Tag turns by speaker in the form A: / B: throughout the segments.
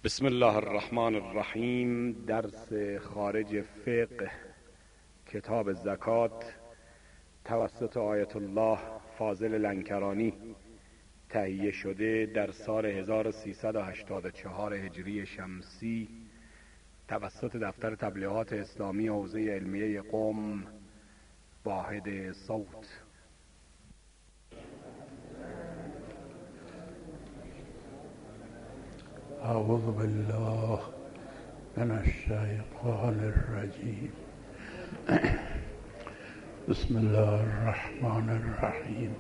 A: بسم الله الرحمن الرحیم. درس خارج فقه کتاب زکات توسط آیت الله فاضل لنکرانی تهیه شده در سال 1384 هجری شمسی توسط دفتر تبلیغات اسلامی حوزه علمیه قم واحد صوت.
B: اعوذ بالله من الشیطان الرجیم. بسم الله الرحمن الرحیم.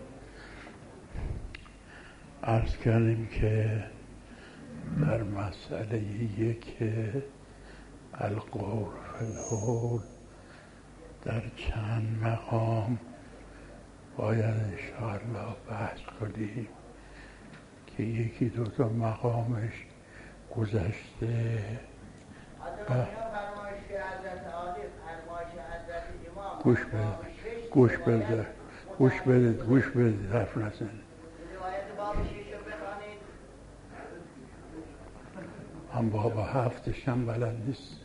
B: عرض کردیم که در مسئله یک القول فی الحول در چند مقام باید انشاءالله بحث کنیم که یکی دو تا مقامش گذشته. گوش بدید حرف نزنید. من بابا هفتش هم بلد نیست.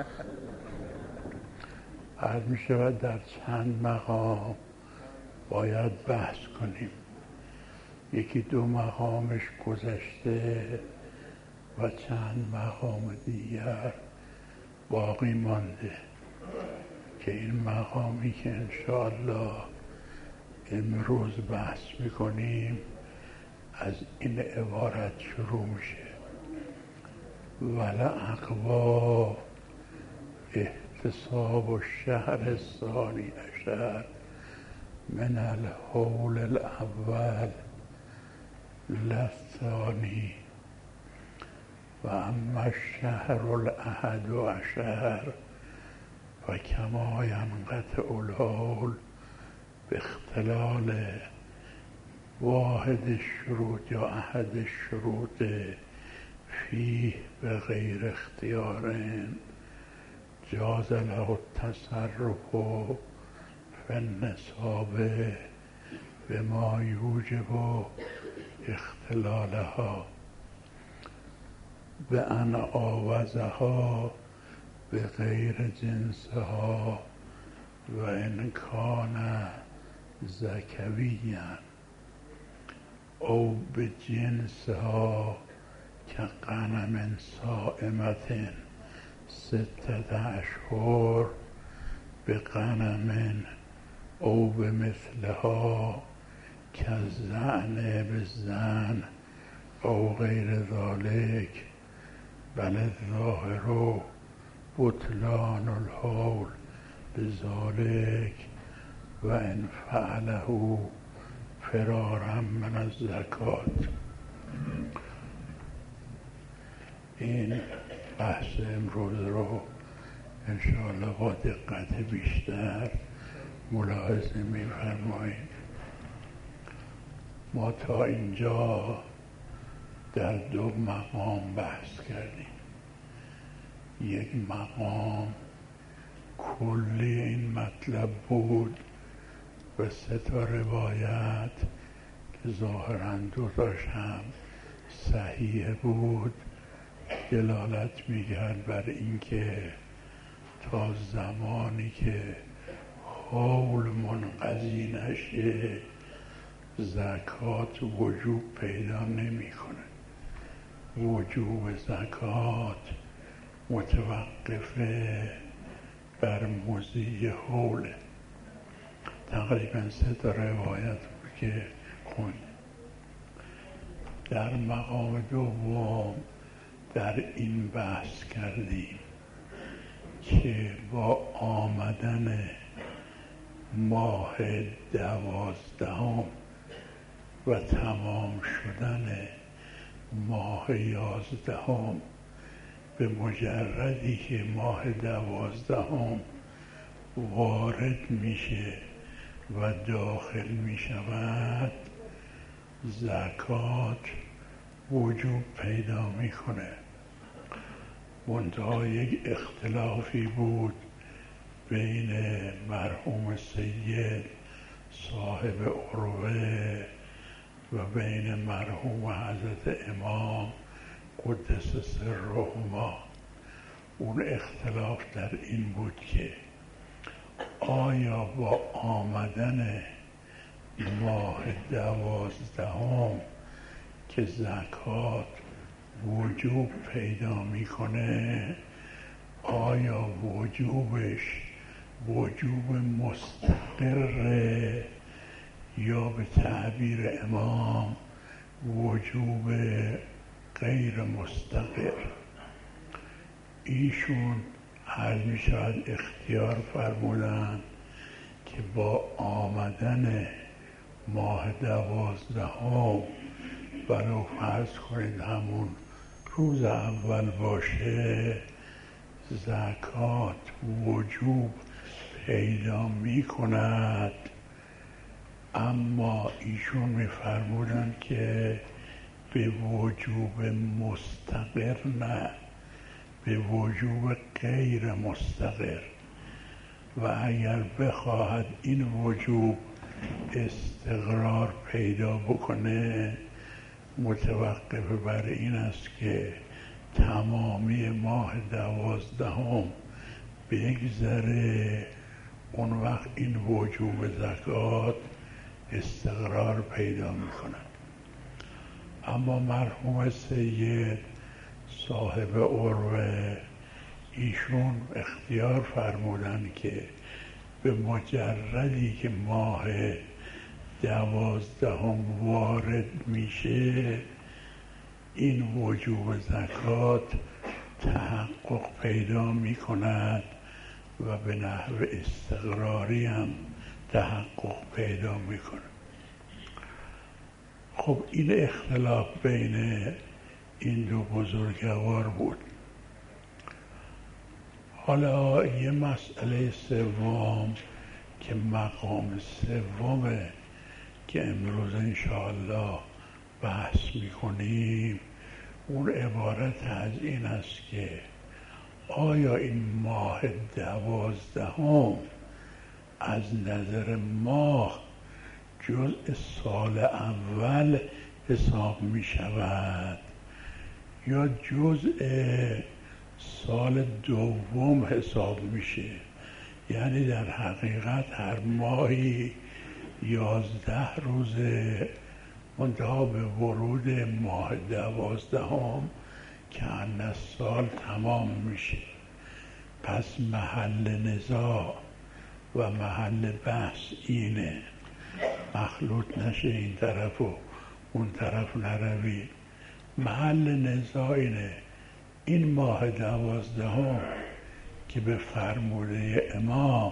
B: عرض می شود در چند مقام باید بحث کنیم. یکی دو مقامش گذشته و چند مقام دیگر باقی مانده که این مقامی که انشاءالله امروز بحث میکنیم از این عبارت شروع میشه: ولعقبا احتساب الشهر الثانی عشر من الحول الاول للثانی و اما الشهر الاحد عشر و کما ینقطع الحول به اختلال واحد الشروط یا احد الشروط فیه به غیر اختیار جاز له التصرف فی النصاب بما یوجب اختلالها به ان آوزها به غیر جنسها و ان کان زکویا او به جنسها که غنم صائمة 6 اشهر به غنم او به مثلها که زن به زن او غیر ذالک بل الظاهر بطلان الحول بذالک و ان فعله فرارا من الزکات. این بحث امروز رو انشاءالله با دقت بیشتر ملاحظه می‌فرمایید. ما تا اینجا در دو مقام بحث کردیم. یک مقام کلی این مطلب بود و 3 تا روایت که ظاهراً 2 تاش هم صحیح بود دلالت می‌کرد بر اینکه تا زمانی که حول منقضی نشه زکات وجوب پیدا نمی‌کنه. وجوب زکات متوقفه بر مضی حوله. تقریبا 3 تا روایت بود که خوندیم. در مقام دوم در این بحث کردیم که با آمدن ماه 12 و تمام شدن ماه 11 به مجردی که ماه 12 وارد میشه و داخل میشود زکات وجوب پیدا میکنه. منتها یک اختلافی بود بین مرحوم سید صاحب عروه و بین مرحوم حضرت امام قدس سرهما اون اختلاف در این بود که آیا با آمدن ماه 12 که زکات وجوب پیدا میکنه، آیا وجوبش وجوب مستقره یا به تعبیر امام وجوب غیر مستقر؟ ایشون عرض می شود اختیار فرمودن که با آمدن ماه 12 ولو فرض کنید همون روز اول باشه، زکات وجوب پیدا می کند. اما ایشون می فرمودن که به وجوب مستقر نه، به وجوب غیر مستقر. و اگر بخواهد این وجوب استقرار پیدا بکنه، متوقف بر این است که تمامی ماه 12 بگذره، اون وقت این وجوب زکات استقرار پیدا میکند. اما مرحوم سید صاحب عروه ایشون اختیار فرمودن که به مجردی که ماه 12 وارد میشه، این وجوب زکات تحقق پیدا میکند و به نحو استقراری هم تحقق پیدا میکنه. خب این اختلاف بین این دو بزرگوار بود. حالا یه مسئله سوم که مقام سومه که امروز انشاءالله بحث میکنیم، اون عبارت از این است که آیا این ماه 12 از نظر ماه جزء سال اول حساب می شود یا جزء سال دوم حساب میشه؟ یعنی در حقیقت هر ماهی 11 روزه، منتها به ورود ماه 12 که ان سال تمام میشه. پس محل نزاع و محل بحث اینه، مخلوط نشه این طرف و اون طرف نروید. محل نزاع اینه، این ماه 12 که به فرموده امام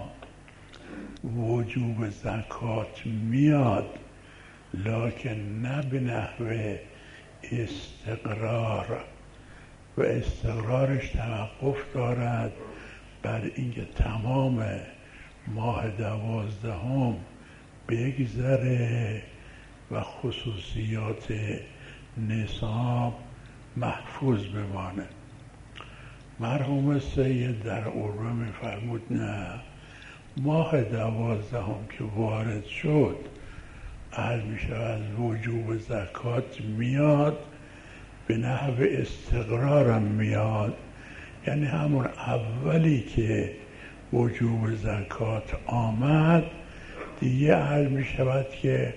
B: وجوب زکات میاد، لکن نه به نحو استقرار، و استقرارش توقف دارد بر اینکه تمام ماه 12 بگذره و خصوصیات نصاب محفوظ بمانه. مرحوم سید در عروه می‌فرمود نه، ماه 12 که وارد شد عرض میشه از وجوب زکات میاد، به نحو استقرارم میاد. یعنی همون اولی که وجوب زکات آمد دیگه عرض میشود که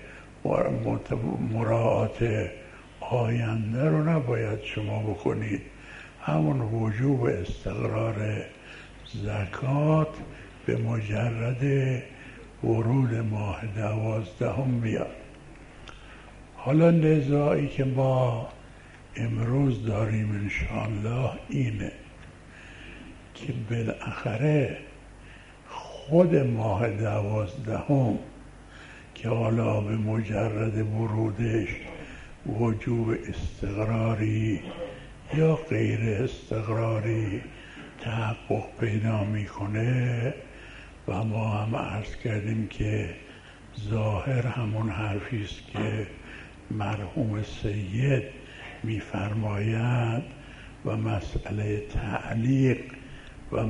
B: مراعات آینده رو نباید شما بکنید، همون وجوب استقرار زکات به مجرد ورود ماه 12 میاد. حالا نزاعی که ما امروز داریم انشاءالله اینه که بالاخره خود ماه 12 که حالا به مجرد ورودش وجوب استقراری یا غیر استقراری تحقق پیدا میکنه، و ما هم عرض کردیم که ظاهر همون حرفی است که مرحوم سید میفرماید و مسئله تعلیق و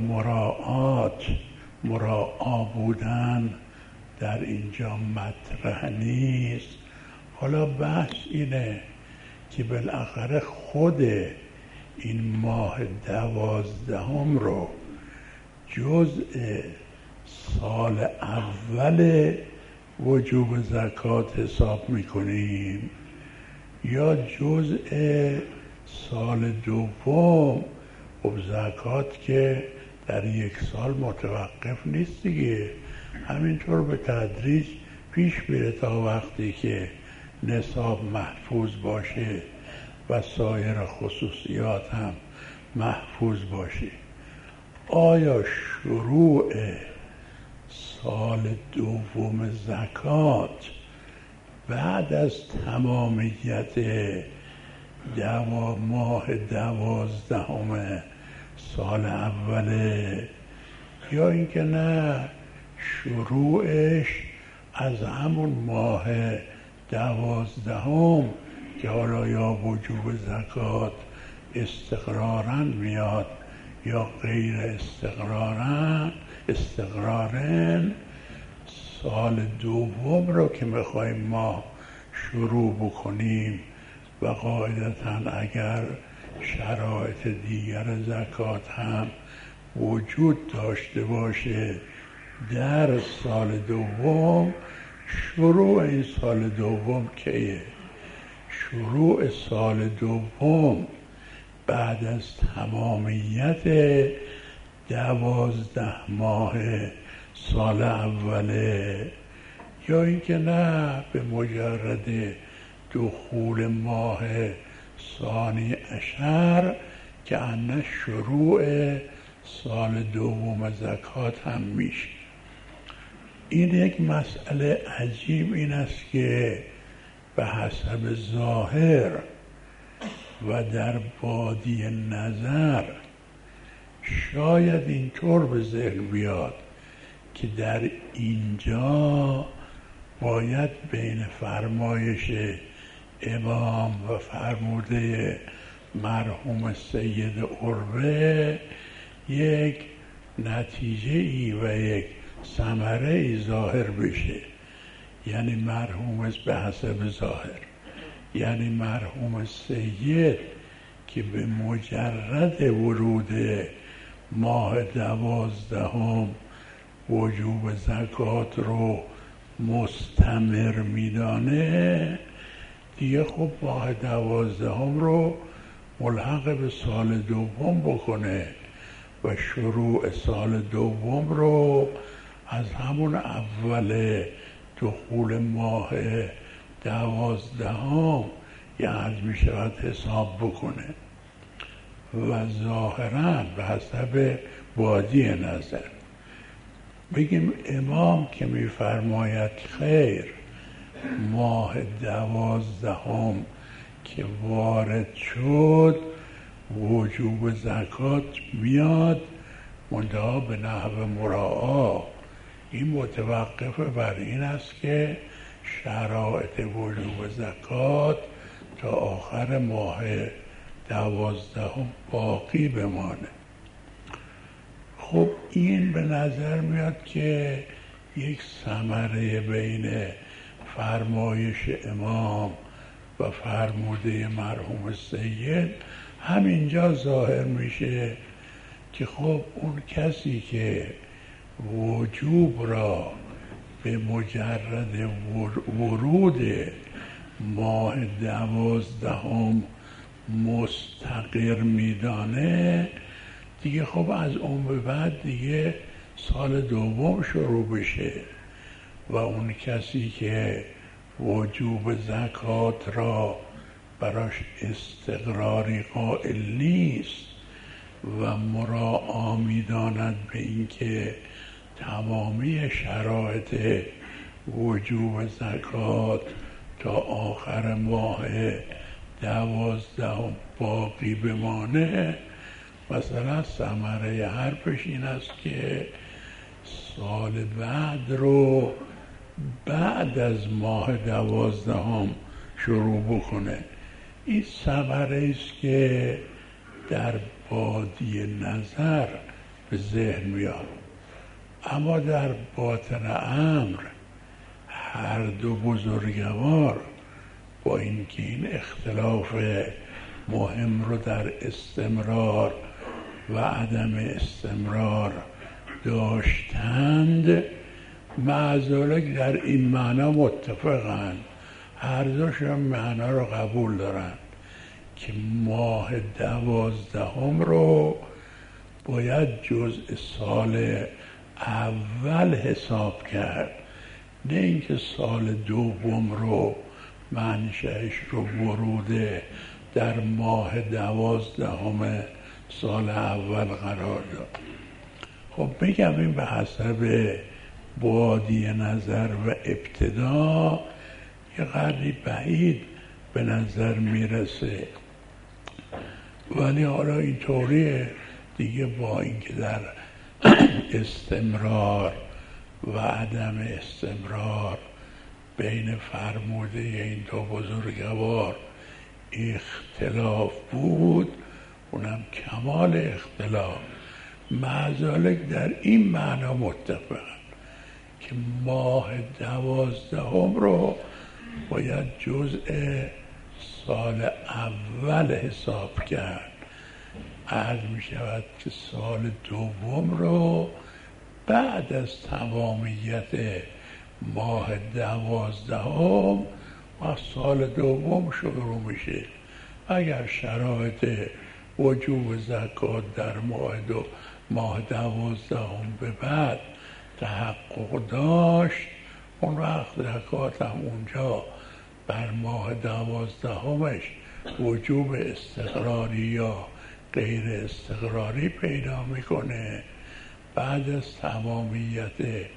B: مراعا بودن در اینجا مطرح نیست. حالا بحث اینه که بالاخره خود این ماه 12 رو جزء سال اول وجوب زکات حساب میکنیم یا جزء سال دوم؟ خب زکات که در یک سال متوقف نیست دیگه، همینطور به تدریج پیش میره تا وقتی که نصاب محفوظ باشه و سایر خصوصیات هم محفوظ باشه. آیا شروع سال دوم زکات بعد از تمامیت ماه 12 سال اوله، یا اینکه نه شروعش از همون ماه 12 که حالا یا وجوب زکات استقرارا میاد یا غیر استقرارن، سال دوم رو که میخوایم ما شروع بکنیم و قاعدتا اگر شرایط دیگر زکات هم وجود داشته باشه در سال دوم، شروع این سال دوم کیه؟ شروع سال دوم بعد از تمامیت 12 ماه سال اوله، یا اینکه نه به مجرد دخول ماه ثانی عشر که انه شروع سال دوم زکات هم میشه. این یک مسئله عجیب این است که به حسب ظاهر و در بادی نظر شاید اینطور به ذهن بیاد که در اینجا باید بین فرمایش امام و فرموده مرحوم سید عروه یک نتیجه ای و یک ثمره ای ظاهر بشه. یعنی مرحوم به حسب ظاهر، یعنی مرحوم سید که به مجرد ورود ماه 12 وجوب زکات رو مستمر میدانه، دیگه خب ماه 12 رو ملحق به سال دوم بکنه و شروع سال دوم رو از همون اول دخول ماه 12 یا عرض می شود حساب بکنه. و ظاهراً به حسب بادی نظر بگیم امام که می فرماید خیر، ماه 12 که وارد شد وجوب زکات میاد، منتها به نحو مراعا. این متوقف بر این است که شرایط وجوب زکات تا آخر ماه 12 باقی بمانه. خب این به نظر میاد که یک ثمره بین فرمایش امام و فرموده مرحوم سید همینجا ظاهر میشه که خب اون کسی که وجوب را به مجرد ورود ماه 12 مستقر میدانه، دیگه خب از اون به بعد دیگه سال دوم شروع بشه. و اون کسی که وجوب زکات را براش استقراری قائل نیست و مراعا میداند به اینکه تمامی شرایط وجوب زکات تا آخر ماه 12 باقی بمانه، مثلا ثمره حرفش این است که سال بعد رو بعد از ماه 12 شروع بکنه. این ثمره است که در بادی نظر به ذهن میاد، اما در باطن امر هر دو بزرگوار با اینکه این اختلاف مهم رو در استمرار و عدم استمرار داشتند، معذالک در این معنا متفقند، هر دوشون معنا رو قبول دارند که ماه 12 رو باید جزء سال اول حساب کرد، نه اینکه سال دوم رو منشأش رو ورود در ماه 12 سال اول قرار داد. خب بگم این به حسب بادی نظر و ابتدا یه قدری بعید به نظر میرسه، ولی حالا اینطوریه دیگه، با اینکه در استمرار و عدم استمرار بین فرموده این دو بزرگوار اختلاف بود، اونم کمال اختلاف، معذالک در این معنا متفقن که ماه 12 رو باید جزء سال اول حساب کرد. عرض می شود که سال دوم رو بعد از تمامیت ماه 12 و سال دوم شروع میشه. اگر شرایط وجوب زکات در ماه 12 به بعد تحقق داشت، اون وقت زکات هم اونجا بر ماه 12 وجوب استقراری یا غیر استقراری پیدا میکنه. بعد از تمامیت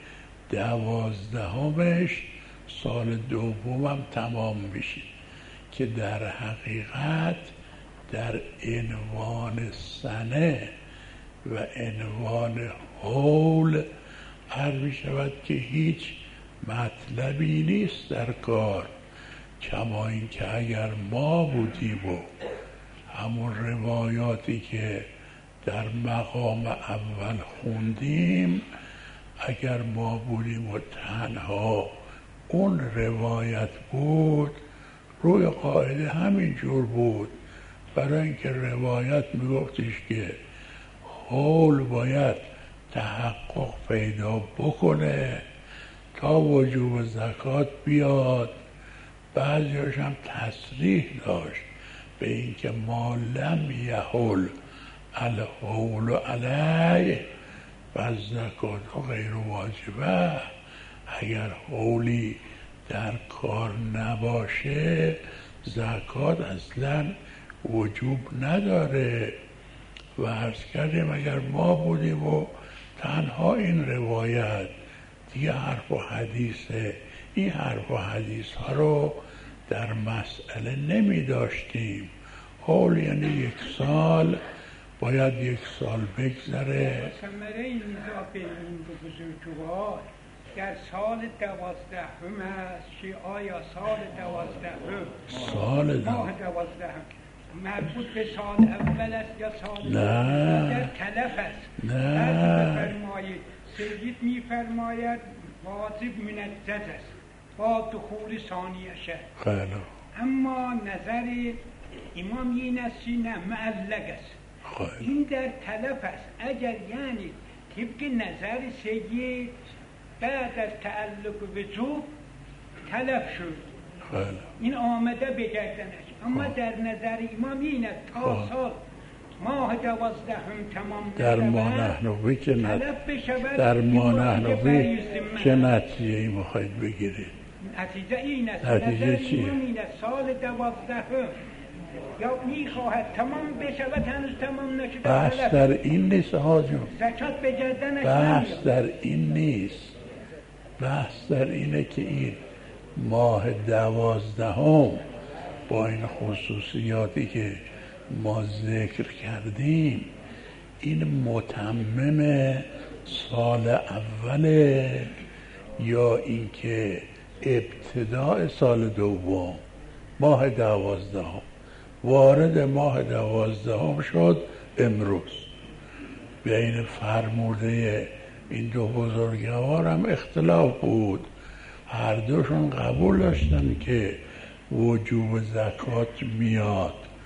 B: 12 سال دوم هم تمام میشه که در حقیقت در عنوان سنه و عنوان حول عرض می شود که هیچ مطلبی نیست در کار، کما این که اگر ما بودیم و همون روایاتی که در مقام اول خوندیم، اگر ما بودیم و تنها اون روایت بود، روی قاعده همین جور بود، برای اینکه روایت میگفتش که حول باید تحقق پیدا بکنه تا وجوب زکات بیاد. بعضیش هم تصریح داشت به اینکه ما لم یحل الحول علیه و زکات غیر واجبه، اگر حولی در کار نباشه زکات اصلا وجوب نداره. و عرض کردیم اگر ما بودیم و تنها این روایت، دیگه حرف و حدیثه، این حرف و حدیث ها رو در مسئله نمی داشتیم. حول یعنی 1 سال، باید 1 سال بگذره.
C: ثمره این اضافه این دو بزرگوار در سال 12 است که آیا سال 12 ماه 12 مربوط به سال اول است یا سال
B: نه
C: در تلف است؟
B: نه
C: بفرمایید سید میفرماید واجب منجز است با دخول ثانیشه.
B: خیلی.
C: اما نظر امام این است نه معلق است. این در تلف است. اگر یعنی طبق نظر سید بعد از تعلق وجوب تلف شد، این آمده بگردنش، اما در نظر امام این است تا سال ماه 12 تمام
B: در ما نحنوی که در ما نحنوی چه نتیجه ای میخواید بگیرید؟
C: نتیجه این است،
B: نتیجه چیه؟
C: این است سال 12 یا میخواهد تمام بشود هنوز تمام نشده.
B: بحث در این نیست آجون،
C: زکات به گردنش
B: بحث در این نیست، بحث در اینه که این ماه 12 با این خصوصیاتی که ما ذکر کردیم این متمم سال اوله یا اینکه ابتداء سال دوم. ماه 12 وارد ماه 12 شد امروز. بین فرموده این دو بزرگوار هم اختلاف بود، هر دوشون قبول داشتن که وجوب زکات میاد،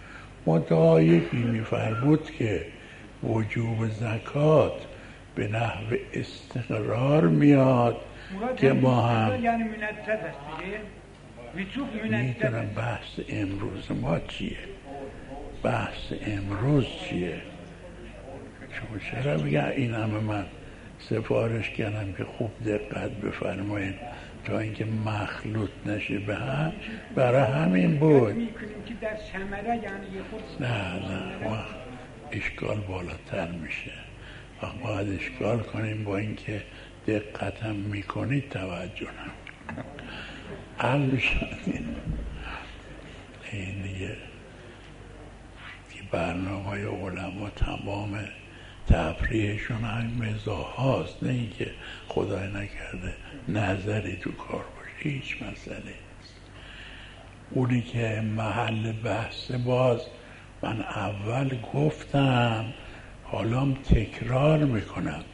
B: منتها یکی میفرمود که وجوب زکات به نحو استقرار میاد که ما هم
C: یعنی منتد است دیگه.
B: میتونم بحث امروز ما چیه؟ بحث امروز چیه؟ شما چرا بگه این همه من سفارش کردم که خوب دقت بفرمایید تا اینکه مخلوط نشه به هم، برای همین بود.
C: میکنیم که در ثمره یعنی یه خود
B: نه وقت اشکال بالاتر میشه. وقت باید اشکال کنیم با اینکه دقتم میکنید توجه نکنید. عقل شدید این دیگه برنامه های علما تمام تفریحشون همین مزاح هاست، نه اینکه خدای نکرده نظری تو کار باشه، هیچ مسئله نیست. اونی که محل بحث باز من اول گفتم حالام تکرار میکنم،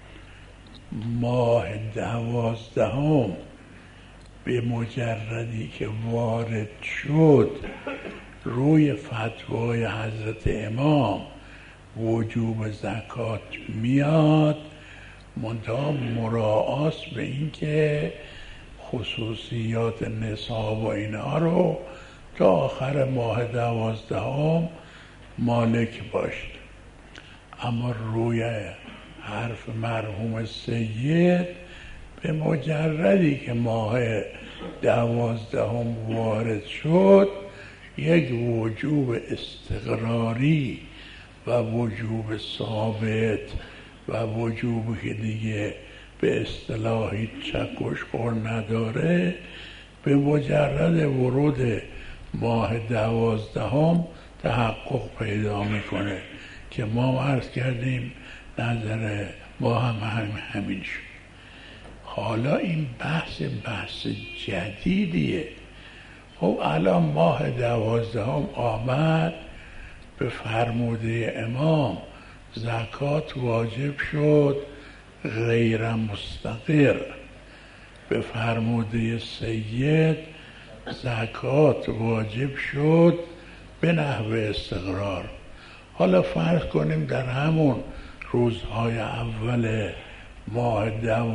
B: ماه 12 به مجردی که وارد شد روی فتوای حضرت امام وجوب زکات میاد، منتها مراعات به این که خصوصیات نصاب و اینها رو تا آخر ماه 12 مالک باشد. اما روی حرف مرحوم سید به مجردی که ماه 12 وارد شد یک وجوب استقراری و وجوب ثابت و وجوبی که دیگه به اصطلاحی چکش خور نداره به مجرد ورود ماه 12 تحقق پیدا میکنه که ما عرض کردیم نظر ما هم همین شد. حالا این بحث جدیدیه. خب الان ماه 12 آمد، به فرموده امام زکات واجب شد غیر مستقر، به فرموده سید زکات واجب شد به نحو استقرار. حالا فرض کنیم در همون روزهای اول ماه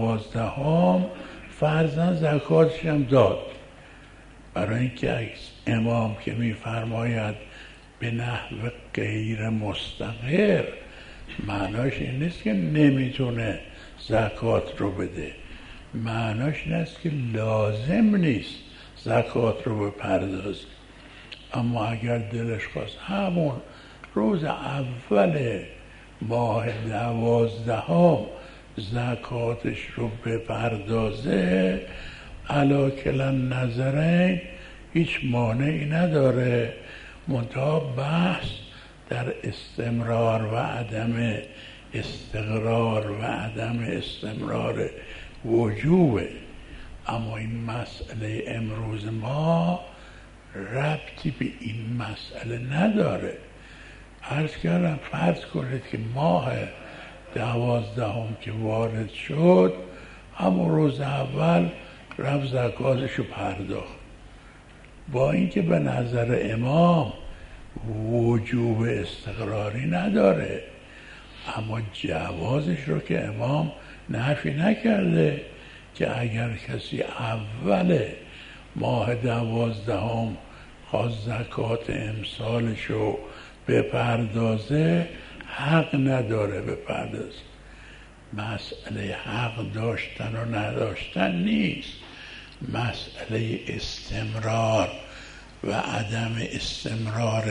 B: 12 فرضاً زکاتش هم داد، برای اینکه امام که میفرماید به نحو غیر مستقر معناش این نیست که نمیتونه زکات رو بده، معناش این است که لازم نیست زکات رو بپردازه. اما اگر دلش خواست همون روز اول ماه 12 زکاتش رو بپردازه علی کلا نظرین هیچ مانعی نداره، منتها بحث در استمرار و عدم استقرار و عدم استمرار وجوبه. اما این مسئله امروز ما ربطی به این مسئله نداره. عرض کردم فرض کنید که ماه 12 که وارد شد همون روز اول رفت زکاتشو پرداخت، با اینکه به نظر امام وجوب استقراری نداره، اما جوازش رو که امام نفی نکرده که اگر کسی اول ماه 12 خواست زکات امسالشو بپردازه حق نداره بپردازه. مسئله حق داشتن و نداشتن نیست، مسئله استمرار و عدم استمرار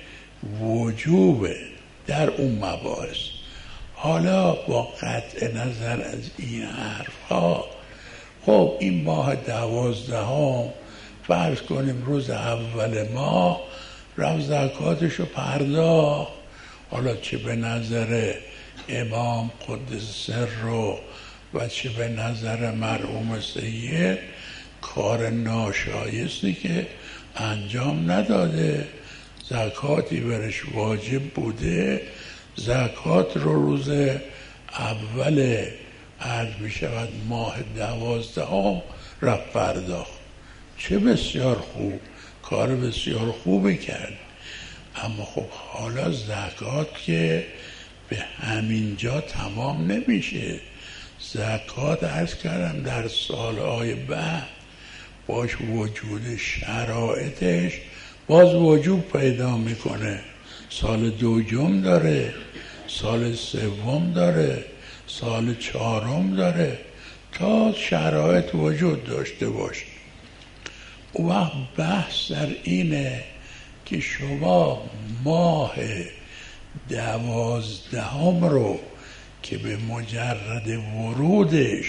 B: وجوب در اون مباحث. حالا با قطع نظر از این حرفها، خب این ماه 12 فرض کنیم روز اول ماه رفت زکاتشو پرداخت، حالا چه به نظر امام قدس سر و چه به نظر مرحوم سید کار ناشایستی که انجام نداده، زکاتی برش واجب بوده، زکات رو روز اول عرض می شود ماه 12 رفت پرداخت. چه بسیار خوب، کار بسیار خوبی کرد. اما خب حالا زکات که به همین جا تمام نمیشه. زکات عرض کردم در سالهای بعد باش وجود شرایطش باز وجود پیدا میکنه. سال دوم داره، سال سوم داره، سال چهارم داره، تا شرایط وجود داشته باشه. اون وقت بحث در اینه که شما ماه 12 رو که به مجرد ورودش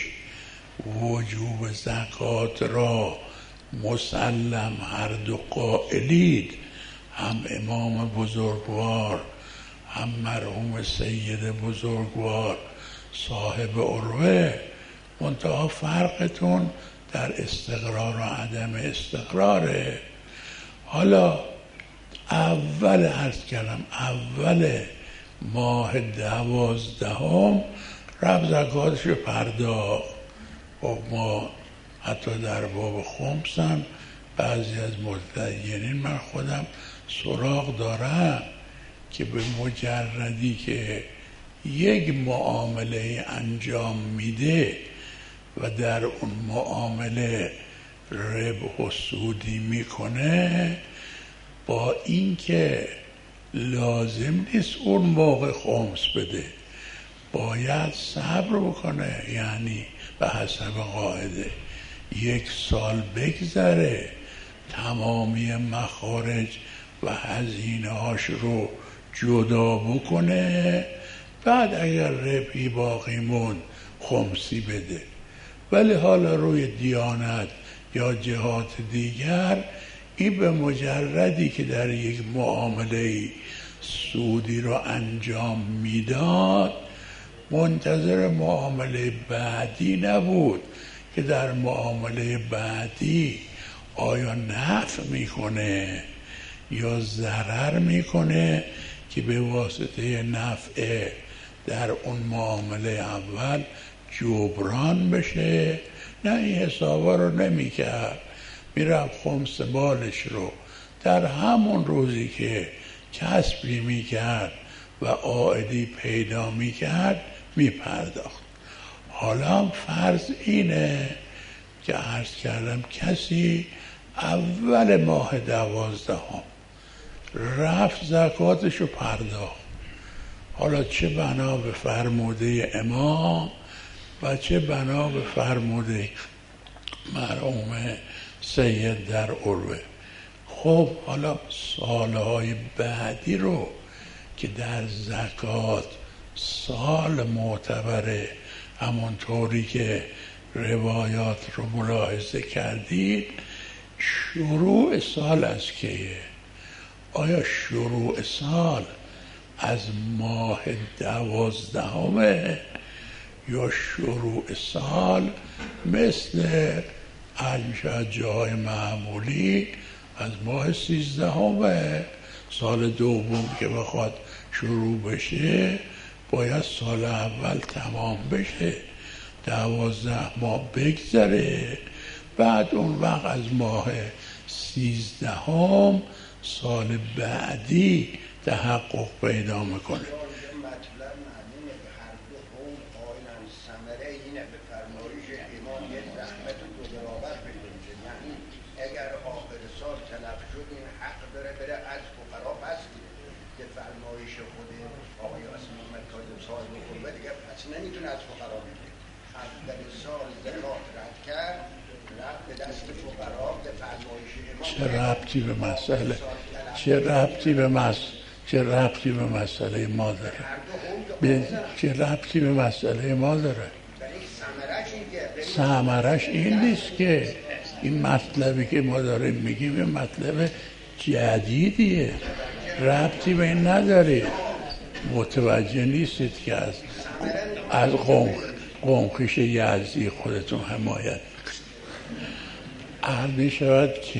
B: وجوب زکات را مسلم هر دو قائلید، هم امام بزرگوار هم مرحوم سید بزرگوار صاحب عروه، منتها فرقتون در استقرار و عدم استقراره. حالا اول عرض کردم اول ماه 12 رب زکاتش پرداخت. و ما حتی در باب خمس هم بعضی از متدینین، من خودم سراغ دارم که به مجردی که یک معامله انجام میده و در اون معامله ربح و سودی میکنه، با اینکه لازم نیست اون موقع خمس بده، باید صبر بکنه. یعنی به حسب قاعده 1 سال بگذره، تمامی مخارج و هزینه هاش رو جدا بکنه، بعد اگر ربحی باقی موند خمسی بده. ولی حالا روی دیانت یا جهات دیگر این به مجردی که در یک معامله سودی رو انجام میداد منتظر معامله بعدی نبود که در معامله بعدی آیا نفع میکنه یا ضرر میکنه که به واسطه نفع در اون معامله اول جبران بشه. نه، این حسابا رو نمیکرد، میرفت خمس بالش رو در همون روزی که کسبی میکرد و عائدی پیدا میکرد میپرداخت. حالا هم فرض اینه که عرض کردم کسی اول ماه 12 رفت زکاتش رو پرداخت، حالا چه بنا به فرموده امام و چه بنا به فرموده مرحوم سید در عروه، خب حالا سالهای بعدی رو که در زکات سال معتبره، همونطوری که روایات رو ملاحظه کردید، شروع سال از کیه؟ آیا شروع سال از ماه 12 یا شروع سال مثل جای معمولی از ماه 13؟ سال دوم که بخواد شروع بشه باید سال اول تمام بشه، 12 ماه بگذره، بعد اون وقت از ماه 13 سال بعدی تحقق پیدا میکنه.
D: نمیتونه از فقرا بگیره. اول سال زکات رد کرد، رد به دست فقرا به فرمایش امام.
B: چه ربطی به مسئله ما داره؟ چه ربطی به مسئله ما داره؟ ثمرش این نیست که این مطلبی که ما داریم میگیم این مطلب جدیدیه، ربطی به این نداره. متوجه نیستید که از قمخیش یزدی خودتون حمایت عرض شود که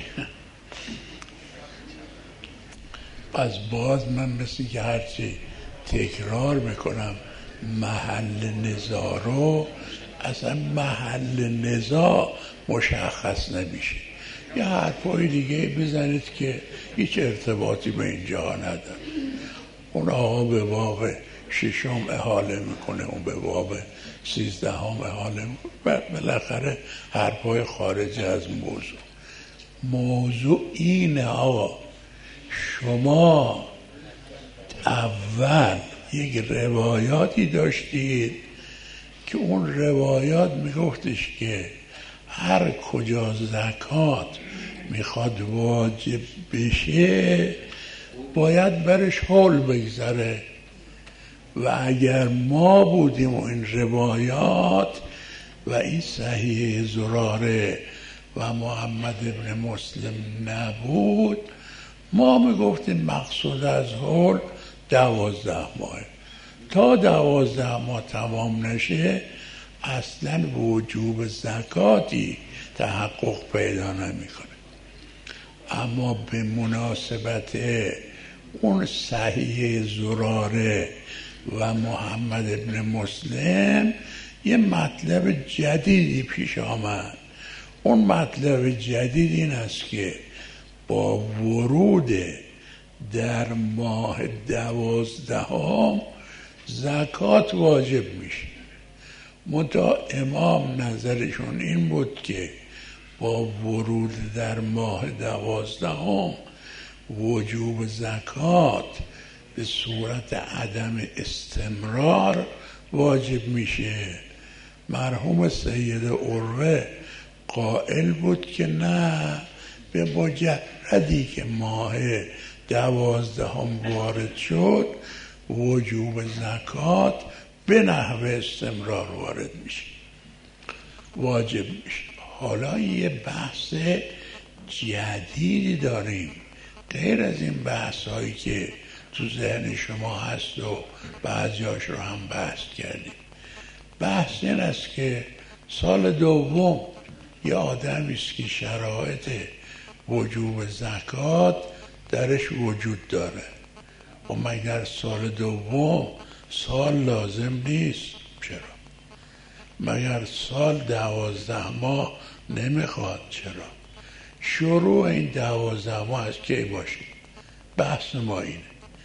B: از باز من مثل که هرچی تکرار میکنم محل نزاع رو، اصلا محل نزاع مشخص نمیشه. یه حرفای دیگه بزنید که هیچ ارتباطی به اینجا نداره. اون آقا به باب 6 احاله میکنه، اون به باب 13 احاله میکنه. بالاخره حرفای خارج از موضوع اینه آقا شما اول یک روایاتی داشتید که اون روایات میگفتش که هر کجا زکات میخواد واجب بشه باید برش حول بگذره و اگر ما بودیم و این روایات و این صحیح زراره و محمد ابن مسلم نبود ما میگفتیم مقصود از حول 12 ماه. تا 12 ماه تمام نشه اصلا وجوب زکاتی تحقق پیدا نمیکنه. اما به مناسبت اون صحیح زراره و محمد ابن مسلم یه مطلب جدیدی پیش آمد. اون مطلب جدید این است که با ورود در ماه 12 زکات واجب میشه. منتها امام نظرشون این بود که با ورود در ماه 12 وجوب زکات به صورت عدم استمرار واجب میشه. مرحوم سید عروه قائل بود که نه، به مجردی که ماه 12 وارد شد وجوب زکات به نحو استمرار وارد میشه، واجب میشه. حالا یه بحث جدیدی داریم غیر از این بحث هایی که تو ذهن شما هست و بعضیاش رو هم بحث کردیم. بحث این است که سال دوم یه آدمی است که شرایط وجوب زکات درش وجود داره و مگر سال دوم سال لازم نیست؟ چرا؟ مگر سال 12 ماه نمیخواد؟ چرا؟ شروع این 12 ماه از کی باشه؟ بحث ما اینه.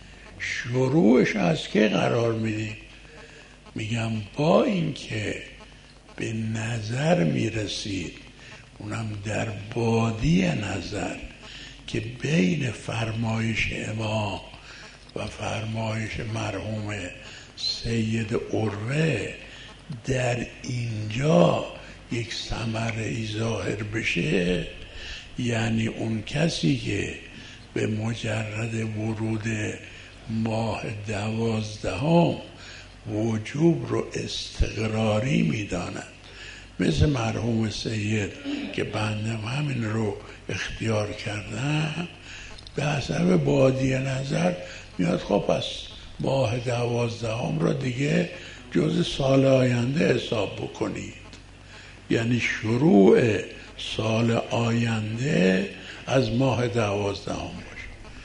B: شروعش از کی قرار میدیم؟ میگم با اینکه به نظر میرسید، اونم در بادی نظر، که بین فرمایش امام و فرمایش مرحوم سید عروه در اینجا یک ثمره ظاهر بشه، یعنی اون کسی که به مجرد ورود ماه 12 وجوب رو استقراری میداند، مثل مرحوم سید که بنده همین رو اختیار کردم، به حسب بادی نظر میاد خب پس ماه 12 را دیگه جز سال آینده حساب بکنید، یعنی شروع سال آینده از ماه 12 باشه.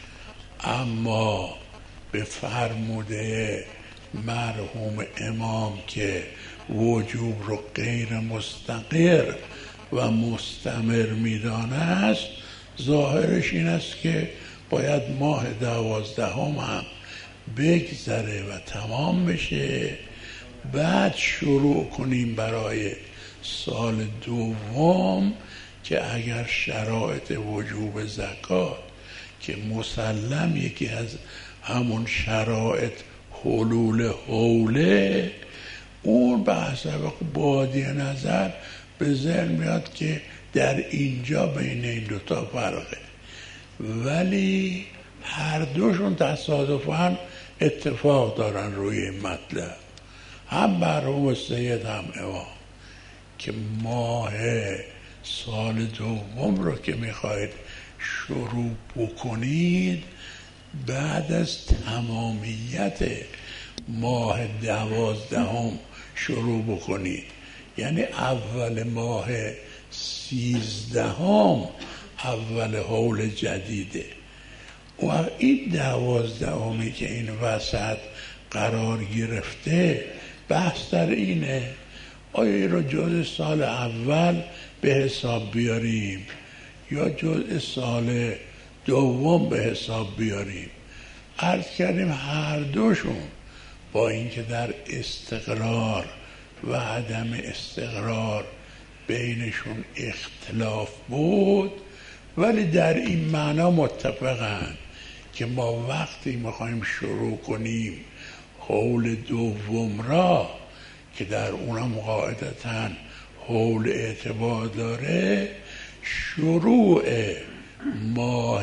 B: اما به فرموده مرحوم امام که وجوب رو غیر مستقر و مستمر میدانه است، ظاهرش این است که باید ماه 12 هم بگذره و تمام بشه، بعد شروع کنیم برای سال دوم که اگر شرایط وجوب زکات که مسلم یکی از همون شرایط حلول حوله، اون به حسب بادی نظر به ذهن میاد که در اینجا بین این دوتا فرقه، ولی هر دوشون تصادفاً اتفاق دارن روی این مطلب. هم مرحوم سید هم امام که ماه سال دوم رو که میخواید شروع بکنید بعد از تمامیت ماه 12 شروع بکنید، یعنی اول ماه 13 اول حول جدیده. و این 12 که این وسط قرار گرفته، بحث در اینه آیا این رو جز سال اول به حساب بیاریم یا جزء سال دوم به حساب بیاریم. عرض کردیم هر دوشون با اینکه در استقرار و عدم استقرار بینشون اختلاف بود، ولی در این معنا متفقن که ما وقتی میخوایم شروع کنیم حول دوم را که در اونم قاعدتاً حول اعتبار داره، شروع ماه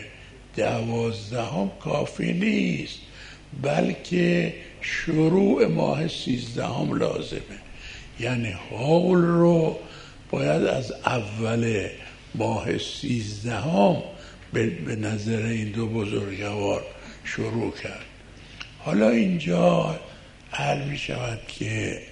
B: 12 کافی نیست، بلکه شروع ماه 13 لازمه. یعنی حول رو باید از اول ماه 13 به نظر این دو بزرگوار شروع کرد. حالا اینجا عرض می شود که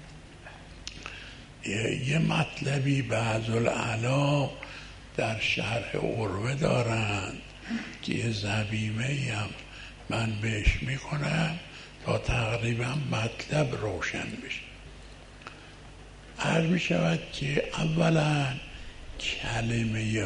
B: یه مطلبی بعض الاعلام در شرح عروه دارند که یه ضمیمه هم من بهش میکنم تا تقریبا مطلب روشن بشه. عرض می شود که اولا کلمه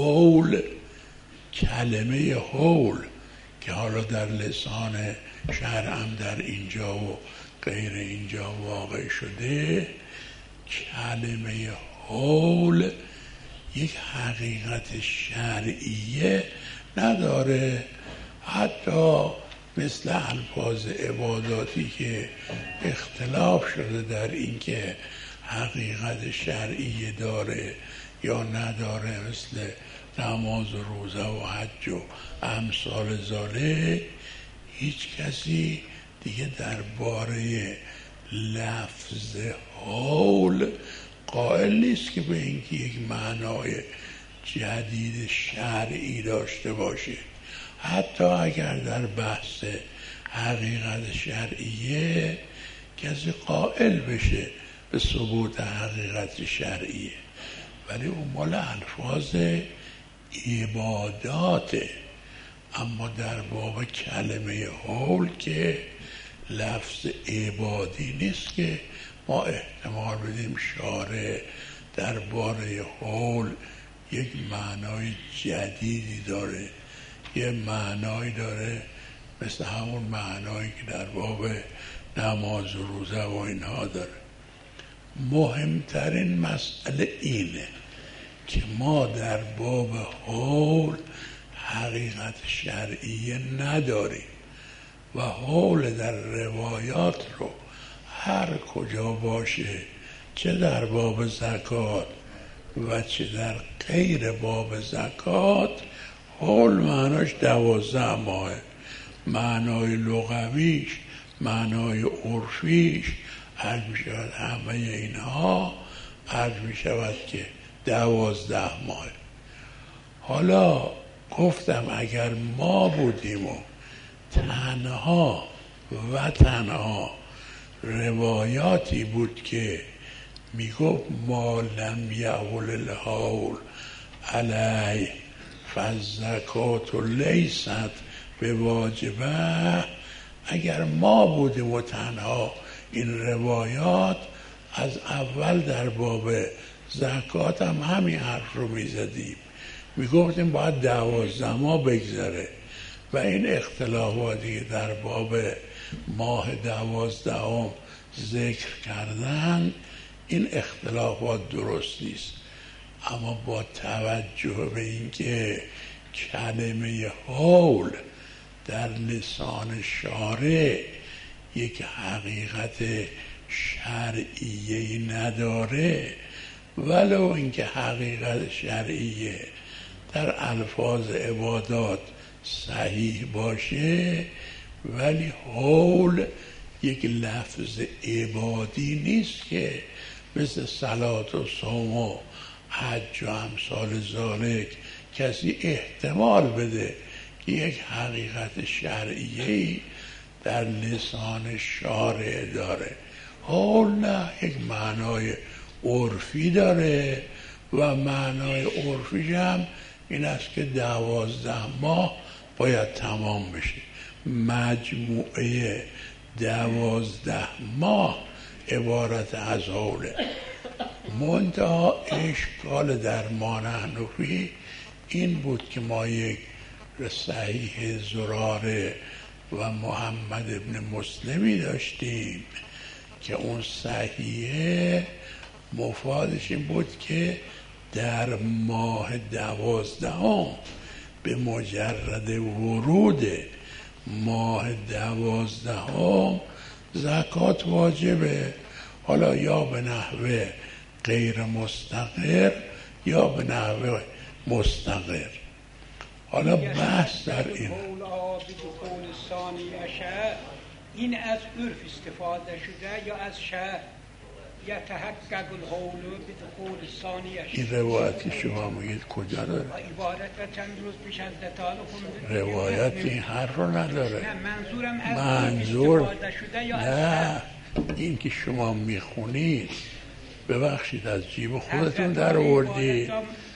B: حول که حالا در لسان شرعم در اینجا و غیر اینجا واقع شده، کلمه حول یک حقیقت شرعیه نداره، حتی مثل الفاظ عباداتی که اختلاف شده در این که حقیقت شرعیه داره یا نداره، مثل نماز و روزه و حج و امثال ذالک. هیچ کسی دیگه درباره لفظ حول قائل نیست که به اینکه یک معنای جدید شرعی داشته باشه. حتی اگر در بحث حقیقت شرعیه کسی قائل بشه به ثبوت حقیقت شرعیه، ولی اون مال الفاظ عباداته. اما در باب کلمه حول که لفظ عبادی نیست که ما احتمال بدیم شارع درباره حول یک معنای جدیدی داره، یه معنایی داره مثل همون معنایی که در باب نماز و روزه و اینها داره. مهمترین مسئله اینه که ما در باب حول حقیقت شرعیه نداریم و حول در روایات رو هر کجا باشه، چه در باب زکات و چه در غیر باب زکات، حول معناش 12 ماه، معنای لغویش، معنای عرفیش عرض می شود همه اینها عرض می شود که 12 ماه. حالا گفتم اگر ما بودیم و تنها روایاتی بود که میگفت ما لم یحول الحول علی فالزکات لیست بواجبه، اگر ما بودیم و تنها این روایات، از اول در باب زکات هم همین حرف رو میزدیم، میگفتیم باید 12 ماه بگذره و این اختلافاتی که در باب ماه 12 ذکر کردن، این اختلافات درست نیست. اما با توجه به اینکه کلمه حول در لسان شارع یک حقیقت شرعیه نداره، ولو اینکه حقیقت شرعیه در الفاظ عبادات صحیح باشه، ولی حول یک لفظ عبادی نیست که مثل صلات و صوم و حج و امثال ذالک کسی احتمال بده که یک حقیقت شرعیه‌ای در لسان شارع داره. حول نه، یک معنای عرفی داره و معنای عرفیش هم این است که 12 ماه باید تمام بشه. مجموعه 12 ماه عبارت از حوله. منتها اشکال در ما نحنفی این بود که ما یک صحیح زراره و محمد ابن مسلمی داشتیم که اون صحیحه مفادش این بود که در ماه 12 به مجرد ورود ماه 12 زکات واجبه، حالا یا به نحوه غیر مستقر یا به نحوه مستقر. حالا بحث در
C: این از عرف استفاده شده یا از شرع؟ یتحقق الحول بدخول ثانیه.
B: این روایتی شما میگید کجا داره؟
C: عبارت چند روز پیش از دتال خوندم.
B: روایت این حرف رو نداره.
C: نه منظورم از استفاده شده یا
B: نه این که شما میخونید ببخشید از جیب خودتون در آوردید.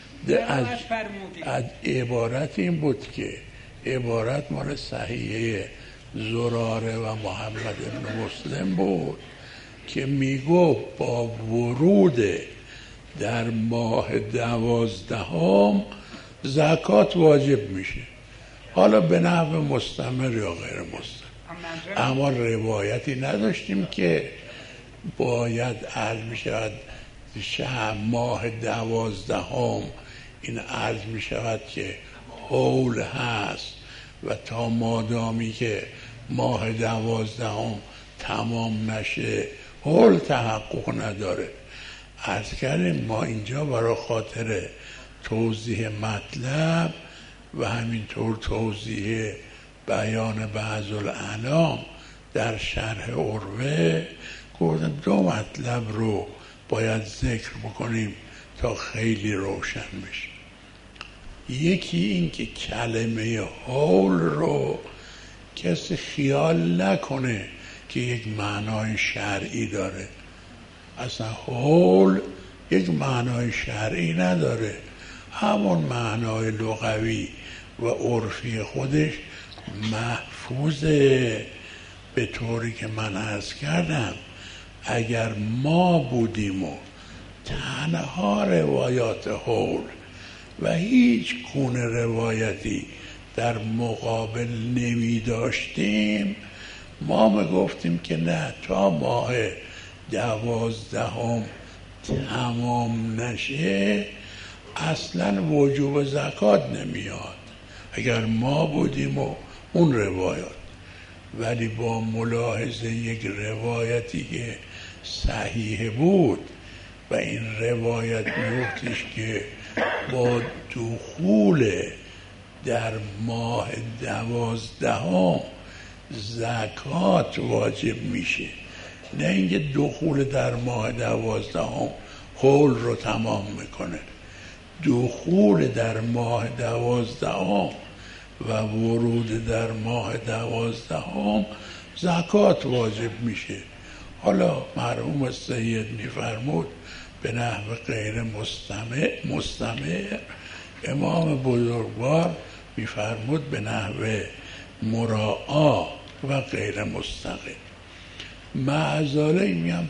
B: از عبارت این بود که عبارت مال صحیحه زراره و محمد ابن مسلم بود که میگو با ورود در ماه 12 زکات واجب میشه، حالا به نحو مستمر یا غیر مستمر. اما روایتی نداشتیم که باید عرض میشود ماه 12 این عرض میشود که حول هست و تا مادامی که ماه 12 تمام نشه حول تحقق نداره. عرض کردیم ما اینجا برای خاطر توضیح مطلب و همینطور توضیح بیان بعض الاعلام در شرح عروه گفتن دو مطلب رو باید ذکر بکنیم تا خیلی روشن بشه. یکی این که کلمه حول رو کسی خیال نکنه که یک معنای شرعی داره. اصلا حول یک معنای شرعی نداره، همون معنای لغوی و عرفی خودش محفوظه. به طوری که من عرض کردم اگر ما بودیم و تنها روایات حول و هیچ گونه روایتی در مقابل نمی داشتیم ما میگفتیم که نه تا ماه 12 تمام نشه اصلا وجوب زکات نمیاد اگر ما بودیم و اون روایات. ولی با ملاحظه یک روایتی که صحیح بود و این روایت میگفتش که با دخول در ماه 12 زکات واجب میشه، نه اینکه دخول در ماه 12 حول رو تمام میکنه. دخول در ماه 12 و ورود در ماه 12 زکات واجب میشه. حالا مرحوم سید میفرمود به نحو غیر مستمع، امام بزرگوار میفرمود به نحو مراعا و غیر مستقل. معذاله میگم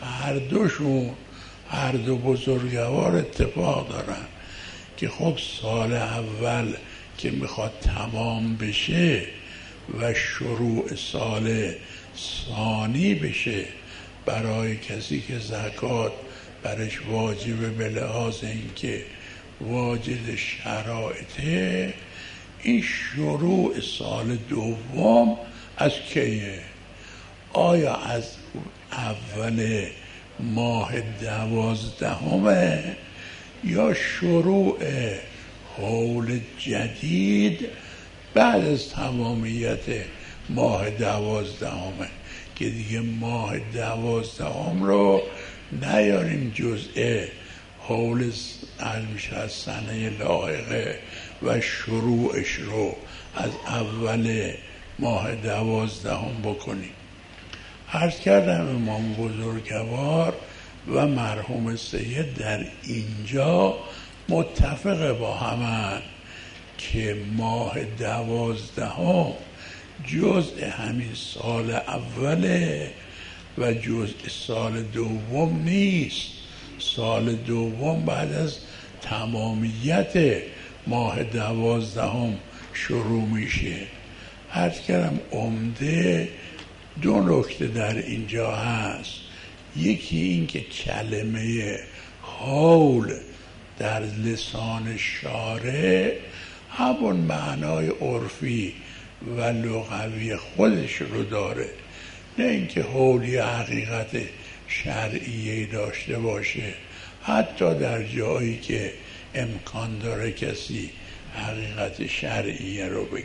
B: هر دو بزرگوار اتفاق دارن که خب سال اول که میخواد تمام بشه و شروع سال ثانی بشه برای کسی که زکات برش واجبه به لحاظ اینکه واجد شرایطه، این شروع سال دوم از کیه؟ آیا از اول ماه 12 یا شروع حول جدید بعد از تمامیت ماه 12 که دیگه ماه 12 رو نیاریم جزء حول از سنه لاحقه و شروعش رو از اول ماه 12 بکنیم. عرض کردم امام بزرگوار و مرحوم سید در اینجا متفق با همن که ماه 12 جزء همین سال اوله و جزء سال دوم نیست. سال دوم بعد از تمامیت ماه 12 شروع میشه. عرض کردم عمده دو نکته در اینجا هست. یکی این که کلمه حول در لسان شارع همون معنای عرفی و لغوی خودش رو داره، نه اینکه حول یه حقیقت شرعیه داشته باشه. حتی در جایی که امکان داره کسی حقیقت شرعیه رو بگه.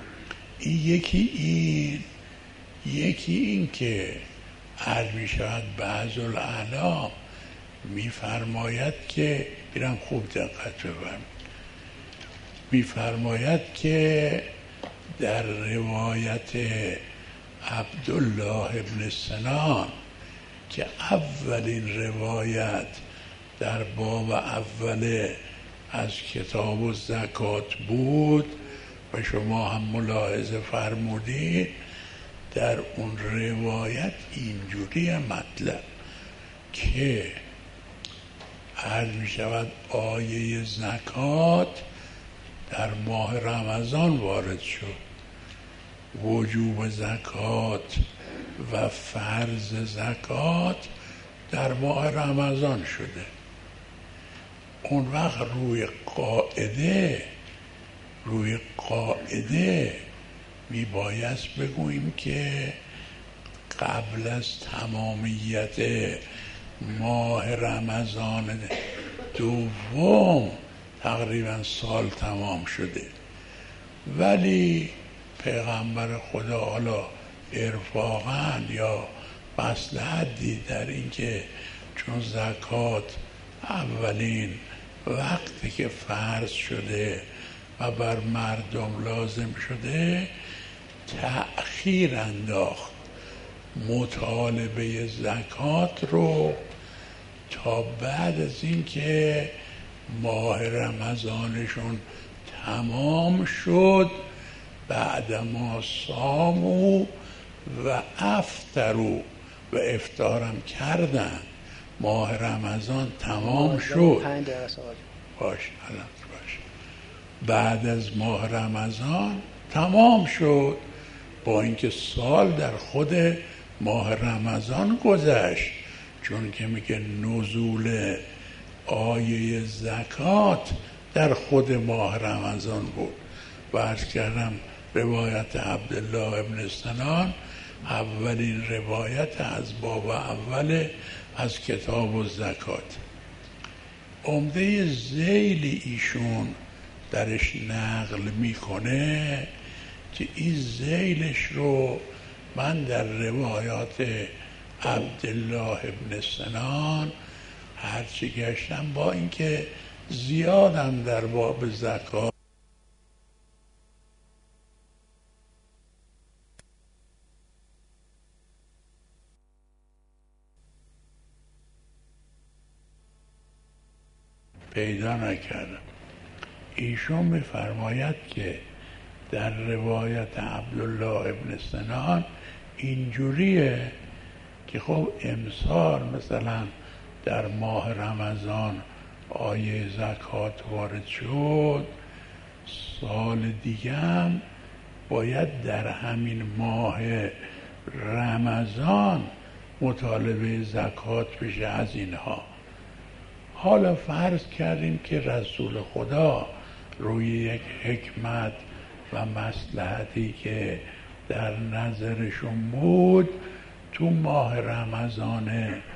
B: یکی این که عرض می شود بعض الاعلام میفرماید که اینم خوب دقت بفرمایید، میفرماید که در روایت عبدالله ابن سنان که اولین روایت در باب اول از کتاب الزکات بود و شما هم ملاحظه فرمودید، در اون روایت اینجوری مطلب که عرض می شود آیه زکات در ماه رمضان وارد شد، وجوب زکات و فرض زکات در ماه رمضان شده. اون وقت روی قاعده می بایست بگوییم که قبل از تمامیت ماه رمضان دوم تقریبا سال تمام شده، ولی پیغمبر خدا حالا ارفاقا یا مصلحتی در این که چون زکات اولین وقتی که فرض شده و بر مردم لازم شده تأخیر انداخت مطالبه زکات رو تا بعد از این که ماه رمضانشون تمام شد، بعدما صامو و افطرو و افطارم کردن. ماه رمضان تمام شد باش بعد از ماه رمضان تمام شد، با اینکه سال در خود ماه رمضان گذشت، چون که میگه نزول آیه زکات در خود ماه رمضان بود. و عرض کردم روایت عبدالله ابن سنان اولین روایت از باب اول از کتاب الزکات. عمده ذیل ایشون درش نقل میکنه که این ذیلش رو من در روایات عبدالله ابن سنان هرچی گشتم، با اینکه زیادم در باب زکات پیدا نکردم. ایشون میفرماید که در روایت عبدالله ابن سنان اینجوریه که خب امسال مثلا در ماه رمضان آیه زکات وارد شد، سال دیگه هم باید در همین ماه رمضان مطالبه زکات بشه از اینها. حالا فرض کردیم که رسول خدا روی یک حکمت و مصلحتی که در نظرشون بود تو ماه رمضان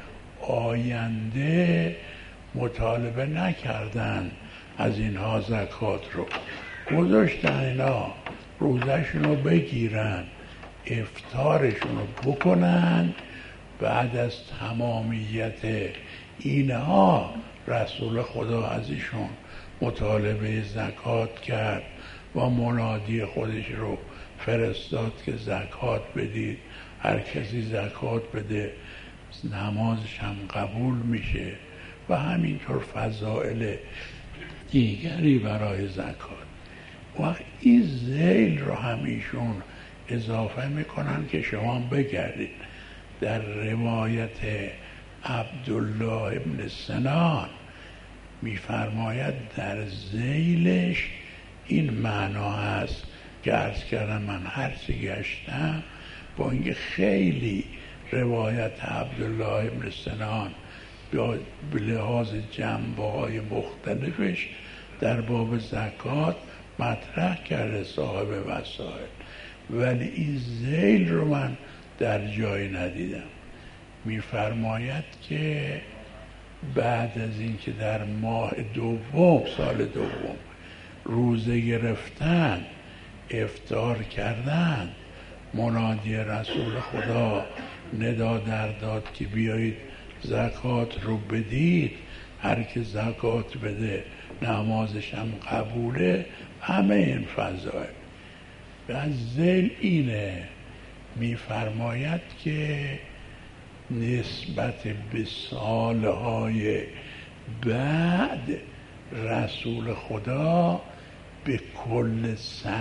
B: آینده مطالبه نکردن از اینها زکات رو، گذاشتن اینا روزشون رو بگیرن، افطارشون رو بکنن. بعد از تمامیت اینها رسول خدا از ایشون مطالبه زکات کرد و منادی خودش رو فرستاد که زکات بدید، هر کسی زکات بده نمازش هم قبول میشه و همینطور فضائل دیگری برای زکات. وقت این ذیل رو هم ایشون اضافه میکنن که شما بگردید در روایت عبدالله ابن سنان میفرماید در ذیلش این معنا هست که عرض کردم من هرچی گشتم با اینکه خیلی روایت عبدالله ابن سنان به لحاظ جنبه‌های مختلفش در باب زکات مطرح کرده صاحب وسائل، ولی این ذیل رو من در جای ندیدم. میفرماید که بعد از اینکه در ماه دوم سال دوم روزه گرفتن، افطار کردن، منادی رسول خدا ندا در داد که بیایید زکات رو بدید، هر که زکات بده نمازش هم قبوله، همه این فضایل. و از ذیل اینه میفرماید که نسبت به سالهای بعد رسول خدا به کل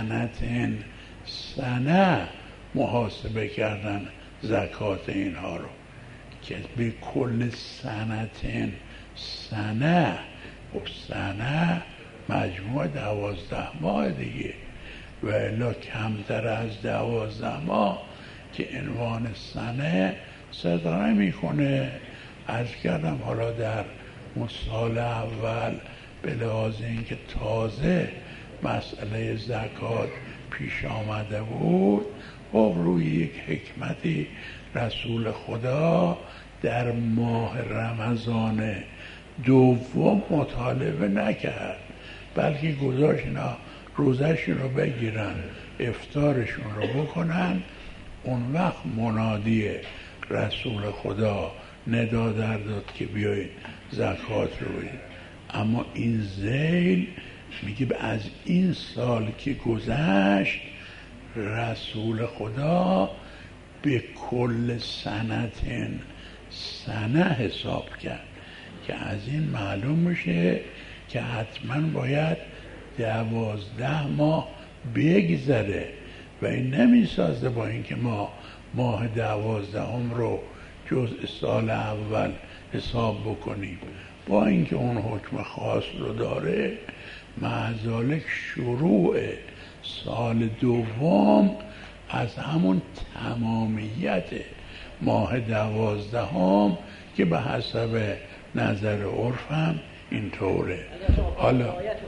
B: سنه محاسبه کردن زکات اینها رو، که به کل سنه خب سنه مجموع 12 ماه دیگه، و الا کمتر از 12 ماه که عنوان سنه صدقه میکنه. عرض کردم حالا در سال اول به لحاظ اینکه تازه مسئله زکات پیش آمده بود، خب روی یک حکمتی رسول خدا در ماه رمضان دوم مطالبه نکرد، بلکه گذاشت اینا روزشون رو بگیرن، افطارشون رو بکنن، اون وقت منادی رسول خدا ندا در داد که بیایید زکات رو بدید. اما این ذیل میگه از این سال که گذشت رسول خدا به کل سنه حساب کرد، که از این معلوم میشه که حتما باید 12 ماه بگذره و این نمیسازه با اینکه ما ماه 12 رو جزء سال اول حساب بکنیم، با اینکه اون حکم خاص رو داره، مع ذالک شروع سال دوم از همون تمامیت ماه 12 که به حسب نظر عرفم اینطوره. حالا